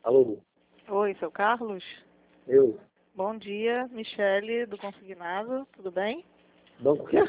Alô, Oi, seu Carlos? eu. Bom dia, Michele do Consignado, tudo bem? Banco o quê?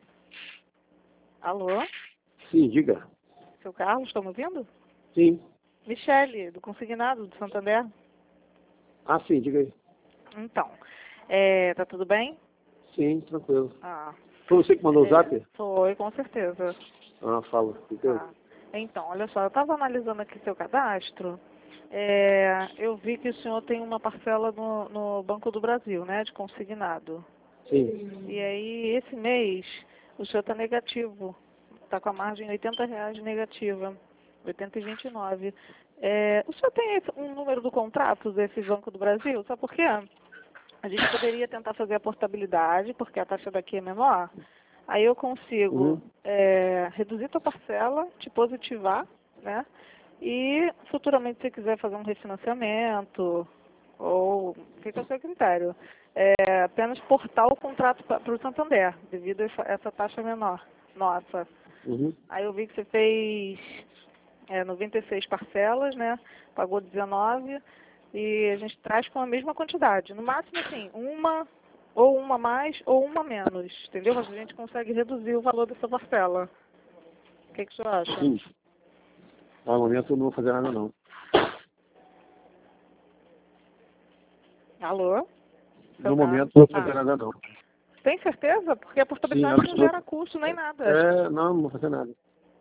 Alô? Sim, diga. Seu Carlos, está me ouvindo? Sim. Michele do Consignado, do Santander. Ah, sim, diga aí. Então, tá tudo bem? Sim, tranquilo. Ah, Foi você que mandou o zap? foi, com certeza. Ah, fala. Tá. Então, olha só, eu estava analisando aqui seu cadastro. Eu vi que o senhor tem uma parcela no Banco do Brasil, né, de consignado. Sim. E aí, esse mês, o senhor está negativo. Está com a margem R$ 80 negativa, 80,29. O senhor tem um número do contrato desse Banco do Brasil? Sabe por quê? A gente poderia tentar fazer a portabilidade, porque a taxa daqui é menor. Aí eu consigo reduzir tua parcela, te positivar, né? E futuramente, se quiser fazer um refinanciamento, ou fica a seu critério, apenas portar o contrato para o Santander, devido a essa taxa menor nossa. Uhum. Aí eu vi que você fez 96 parcelas, né? Pagou 19 e a gente traz com a mesma quantidade. No máximo, assim, uma mais ou uma menos, entendeu? Mas a gente consegue reduzir o valor dessa parcela. O que o senhor acha? Sim. No momento eu não vou fazer nada, não. Alô? Seu No Carlos? momento eu não vou fazer nada, não. Tem certeza? Porque a Sim, portabilidade não absoluto. gera custo nem nada. Não vou fazer nada.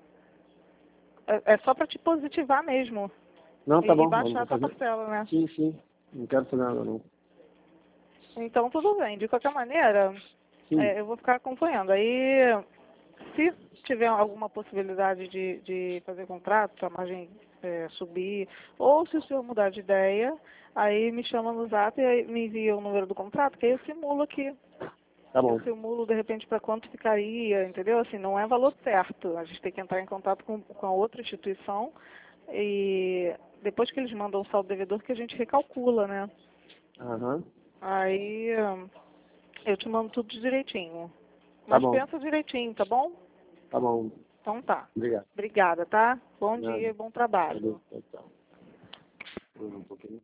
É só para te positivar mesmo. Não, tá E bom. Eu não baixar vou a tua fazer. parcela, né? Sim, sim. Não quero fazer nada, não. Então, tudo bem. De qualquer maneira, Sim. eu vou ficar acompanhando. Aí, se tiver alguma possibilidade de fazer contrato, a margem subir, ou se o senhor mudar de ideia, aí me chama no zap e aí me envia o número do contrato, que aí eu simulo aqui. Tá bom. Eu simulo, de repente, para quanto ficaria, entendeu? Assim, não é valor certo. A gente tem que entrar em contato com a outra instituição e depois que eles mandam o saldo devedor que a gente recalcula, né? Aham. Aí eu te mando tudo direitinho. Tá Mas bom. pensa direitinho, tá bom? Tá bom. Então tá. Obrigado. Obrigada, tá? Bom Nada. dia e bom trabalho. Tchau, tchau. Um pouquinho.